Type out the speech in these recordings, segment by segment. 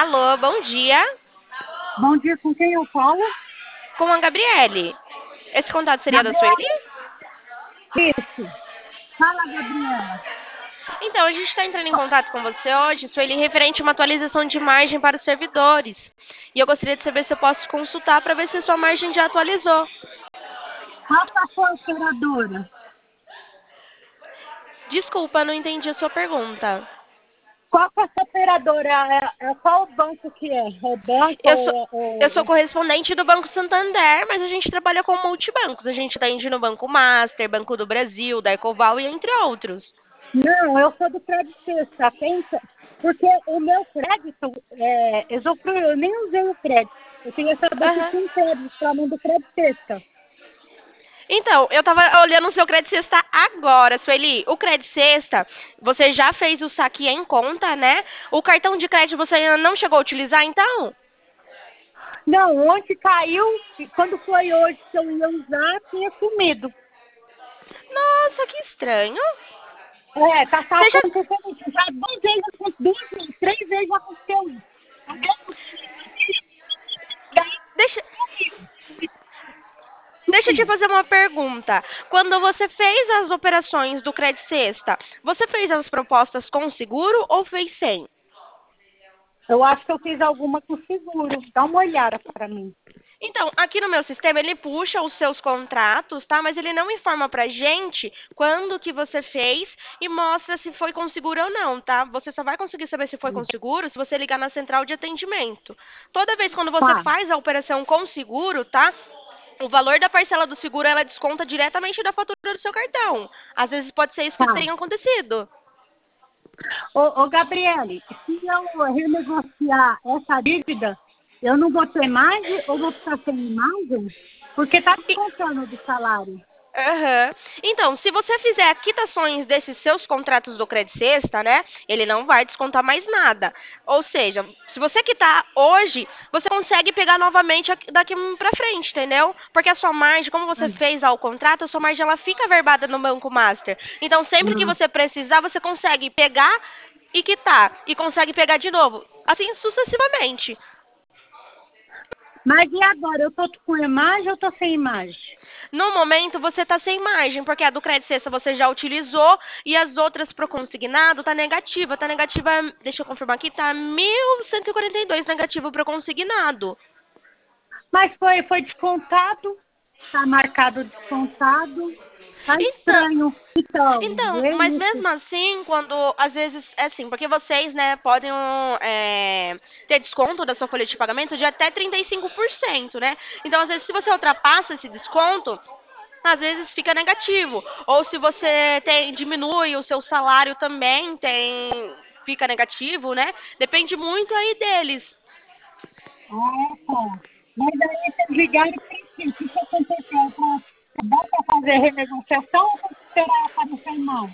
Alô, bom dia. Bom dia, com quem eu falo? Com a Gabriele. Esse contato seria da Sueli? Gabriela. Isso. Fala, Gabriela. Então, a gente está entrando em contato com você hoje, Sueli, referente a uma atualização de margem para os servidores. E eu gostaria de saber se eu posso consultar para ver se a sua margem já atualizou. Qual que é a sua operadora? Desculpa, não entendi a sua pergunta. Qual que é a sua operadora? Qual banco que é? É o banco Eu sou, ou... eu sou correspondente do Banco Santander, mas a gente trabalha com multibancos. A gente atende no Banco Master, Banco do Brasil, da Ecoval e entre outros. Não, eu sou do Crédito Sexta. Porque o meu crédito, eu nem usei o crédito. Eu queria saber se Aham. tinha um crédito para mim do Crédito Sexta. Então, eu tava olhando o seu Crédito Sexta agora, Sueli. O Crédito Sexta, você já fez o saque em conta, né? O cartão de crédito você ainda não chegou a utilizar, então? Não, ontem caiu e quando foi hoje que eu ia usar, tinha sumido. Nossa, que estranho. Tá Você já... acontecendo isso. Já duas vezes, três vezes já aconteceu isso. A mesma coisa. Daí Deixa, deixa eu te sumiu. fazer uma pergunta. Quando você fez as operações do Crédito Sexta, você fez as propostas com seguro ou fez sem? Eu acho que eu fiz alguma com seguro. Dá uma olhada para mim. Então, aqui no meu sistema, ele puxa os seus contratos, tá? Mas ele não informa pra gente quando que você fez e mostra se foi com seguro ou não, tá? Você só vai conseguir saber se foi com seguro se você ligar na central de atendimento. Toda vez quando você Tá, faz a operação com seguro, tá? O valor da parcela do seguro, ela desconta diretamente da fatura do seu cartão. Às vezes pode ser isso que tá. tenha acontecido. Ô, Gabriele, se eu renegociar essa dívida, eu não vou ter margem ou vou ficar sem margem? Porque tá descontando do salário. Aham. Então, se você fizer quitações desses seus contratos do Crédito Sexta, né, ele não vai descontar mais nada. Ou seja, se você quitar hoje, você consegue pegar novamente daqui pra frente, entendeu? Porque a sua margem, como você fez ao contrato, a sua margem ela fica verbada no Banco Master. Então, sempre que Hum. você precisar, você consegue pegar e quitar. E consegue pegar de novo. Assim sucessivamente. Mas e agora? Eu tô com imagem ou tô sem imagem? No momento, você está sem margem, porque a do Crédito Sexta você já utilizou e as outras para o consignado tá negativa. Tá negativa, deixa eu confirmar aqui, tá 1.142 negativo para o consignado. Mas foi descontado, tá marcado descontado, tá Então, estranho. Então, então, vê mas isso. mesmo assim, quando às vezes é assim, porque vocês, né, podem ter desconto da sua folha de pagamento de até 35%, né? Então, às vezes, se você ultrapassa esse desconto, às vezes fica negativo. Ou se você diminui o seu salário também, fica negativo, né? Depende muito aí deles. Ah, tá. Mas aí vocês ligaram para quê? O que que aconteceu? Dá para fazer renegociação ou tem que esperar aparecer mais?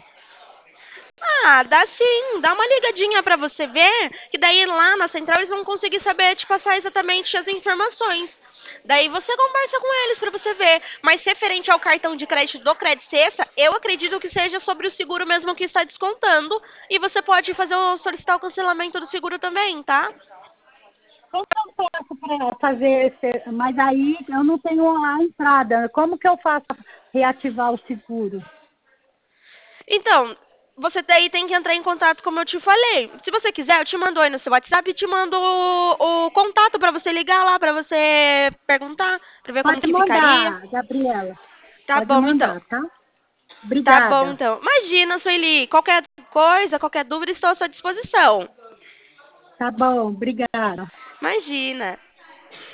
Ah, dá sim, dá uma ligadinha pra você ver, que daí lá na central eles vão conseguir saber te passar exatamente as informações. Daí você conversa com eles pra você ver. Mas referente ao cartão de crédito do Crédito Sexta, eu acredito que seja sobre o seguro mesmo que está descontando. E você pode solicitar o cancelamento do seguro também, tá? Como que eu faço para fazer esse... Mas aí eu não tenho a entrada. Como que eu faço para reativar o seguro? Então, você daí tem que entrar em contato como eu te falei. Se você quiser, eu te mando aí no seu WhatsApp e te mando o contato pra você ligar lá, pra você perguntar, pra ver como Pode que ficaria. mandar, Gabriela. Tá Pode bom, então. mandar, tá? Tá bom, Obrigada. então. Imagina, Sueli, qualquer coisa, qualquer dúvida, estou à sua disposição. Tá bom, obrigada. Imagina.